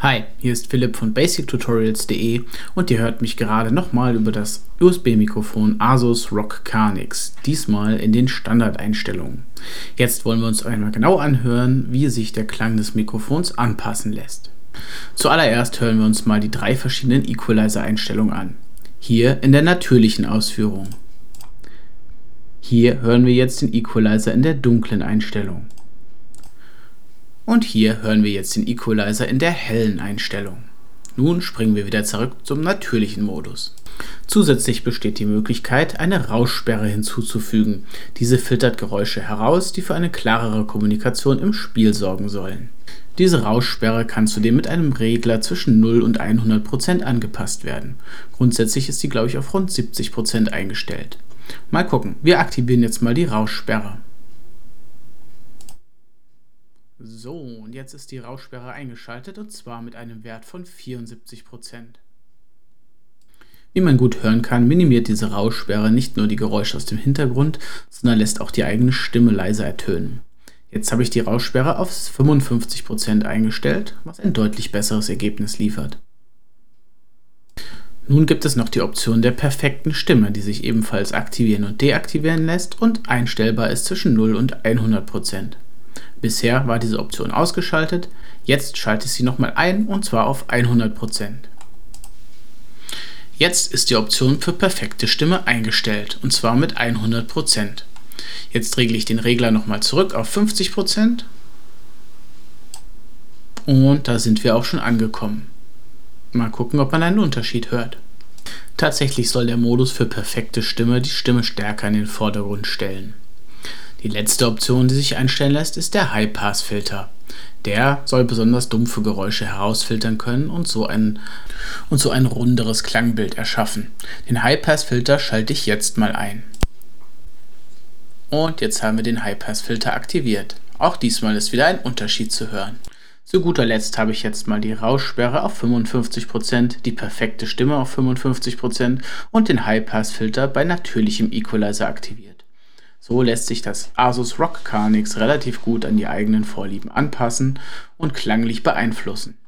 Hi, hier ist Philipp von basictutorials.de und ihr hört mich gerade nochmal über das USB-Mikrofon Asus ROG Carnix, diesmal in den Standardeinstellungen. Jetzt wollen wir uns einmal genau anhören, wie sich der Klang des Mikrofons anpassen lässt. Zuallererst hören wir uns mal die drei verschiedenen Equalizer-Einstellungen an. Hier in der natürlichen Ausführung. Hier hören wir jetzt den Equalizer in der dunklen Einstellung. Und hier hören wir jetzt den Equalizer in der hellen Einstellung. Nun springen wir wieder zurück zum natürlichen Modus. Zusätzlich besteht die Möglichkeit, eine Rauschsperre hinzuzufügen. Diese filtert Geräusche heraus, die für eine klarere Kommunikation im Spiel sorgen sollen. Diese Rauschsperre kann zudem mit einem Regler zwischen 0 und 100% angepasst werden. Grundsätzlich ist sie, glaube ich, auf rund 70% eingestellt. Mal gucken, wir aktivieren jetzt mal die Rauschsperre. So, und jetzt ist die Rauschsperre eingeschaltet und zwar mit einem Wert von 74%. Wie man gut hören kann, minimiert diese Rauschsperre nicht nur die Geräusche aus dem Hintergrund, sondern lässt auch die eigene Stimme leiser ertönen. Jetzt habe ich die Rauschsperre auf 55% eingestellt, was ein deutlich besseres Ergebnis liefert. Nun gibt es noch die Option der perfekten Stimme, die sich ebenfalls aktivieren und deaktivieren lässt und einstellbar ist zwischen 0 und 100%. Bisher war diese Option ausgeschaltet, jetzt schalte ich sie nochmal ein und zwar auf 100%. Jetzt ist die Option für perfekte Stimme eingestellt und zwar mit 100%. Jetzt regle ich den Regler nochmal zurück auf 50% und da sind wir auch schon angekommen. Mal gucken, ob man einen Unterschied hört. Tatsächlich soll der Modus für perfekte Stimme die Stimme stärker in den Vordergrund stellen. Die letzte Option, die sich einstellen lässt, ist der High-Pass-Filter. Der soll besonders dumpfe Geräusche herausfiltern können und so ein runderes Klangbild erschaffen. Den High-Pass-Filter schalte ich jetzt mal ein. Und jetzt haben wir den High-Pass-Filter aktiviert. Auch diesmal ist wieder ein Unterschied zu hören. Zu guter Letzt habe ich jetzt mal die Rauschsperre auf 55%, die perfekte Stimme auf 55% und den High-Pass-Filter bei natürlichem Equalizer aktiviert. So lässt sich das Asus ROG Carnix relativ gut an die eigenen Vorlieben anpassen und klanglich beeinflussen.